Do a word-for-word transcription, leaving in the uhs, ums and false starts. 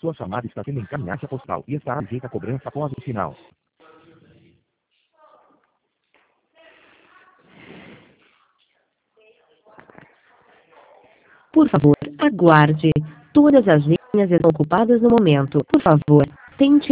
Sua chamada está sendo encaminhada à postal e estará sujeita a cobrança após o sinal. Por favor, aguarde. Todas as linhas estão ocupadas no momento. Por favor, tente